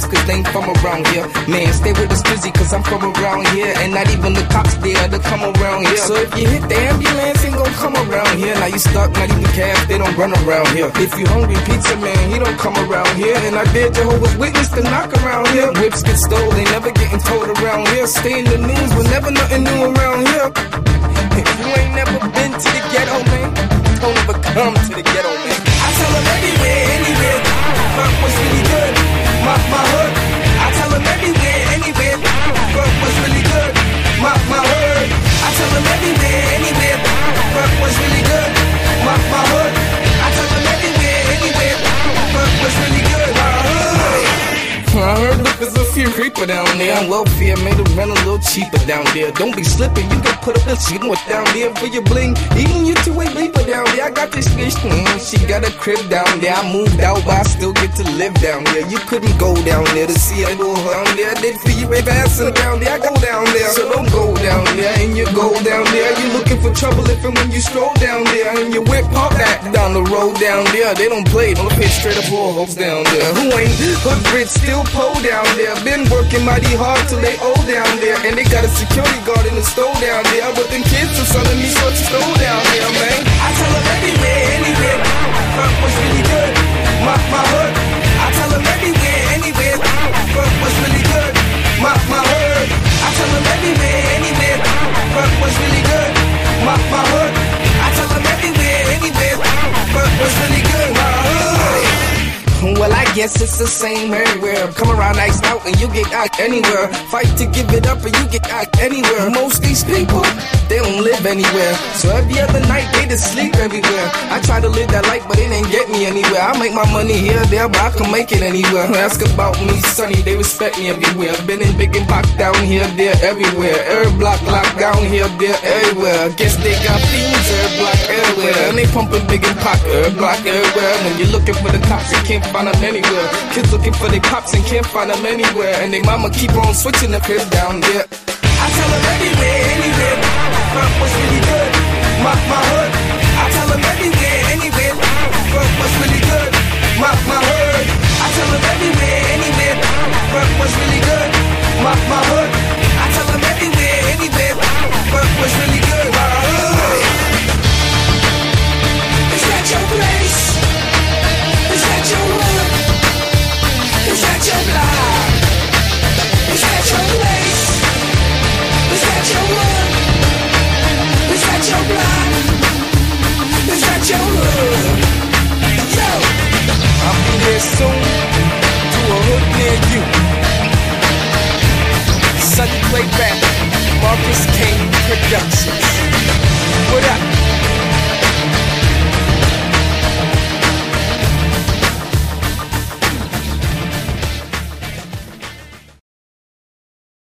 cause they ain't from around here. Man, stay with us busy cause I'm from around here. And not even the cops there to come around here. So if you hit the ambulance, ain't gon' come around here. Now you stuck, not even cash, they don't run around here. If you hungry, pizza man, he don't come around here. And I dare Jehovah's Witness to knock around here. Whips get stole, they never getting told around here. Stay in the news, but never nothing new around here. If you ain't never been to the ghetto, man, don't ever come to the ghetto, man. I tell them everywhere, anywhere, fuck what's really good, my hood. I tell them everywhere, anywhere, fuck what's really good, my hood. I tell them everywhere, anywhere, fuck what's really good, my hood. I tell them everywhere, anywhere, fuck what's really good, my hood. I heard that there's a few creeper down there. On welfare, made the rent a little cheaper down there. Don't be slipping, you can put up a sheet what's down there for your bling. Even you two-way leaper down there. I got this bitch, she got a crib down there. I moved out, but I still get to live down there. You couldn't go down there to see a little down there. Did for you way faster down there. I go down there, so don't go down there. And you go down there, you looking for trouble if and when you stroll down there. And you whip pop that down the road down there. They don't play, don't pitch straight up all hoes down there. Who ain't hood rich, still pole down there. Been working mighty hard till they old down there. And they got a security guard in the store down there. But them kids are selling me such a store down there, man. I tell them everywhere, anywhere, fuck what's really good, my hood. I tell them everywhere, anywhere, fuck what's really good, my hood. I tell them everywhere, anywhere, fuck what's really good, my hood. I tell them everywhere, anywhere, fuck what's really good, my hood. Well, I guess it's the same everywhere. Come around iced out and you get out anywhere. Fight to give it up and you get out anywhere. Most these people, they don't live anywhere. So every other night they just sleep everywhere. I try to live that life, but it ain't get me anywhere. I make my money here, there, but I can make it anywhere. Ask about me, Sonny, they respect me everywhere. Been in big and pop down here, there, everywhere. Every block locked down here, there, everywhere. Guess they got fiends, every block everywhere. And they pumping big and pop, every block everywhere. When you're looking for the cops, you can't find them anywhere. Kids looking for their pops and can't find them anywhere. And they mama keep on switching the crib down there. I tell them everywhere, anywhere, fuck what's really good, my hood. I tell them everywhere, anywhere, fuck what's really good, my hood. I tell them everywhere, anywhere, fuck what's really good, my hood.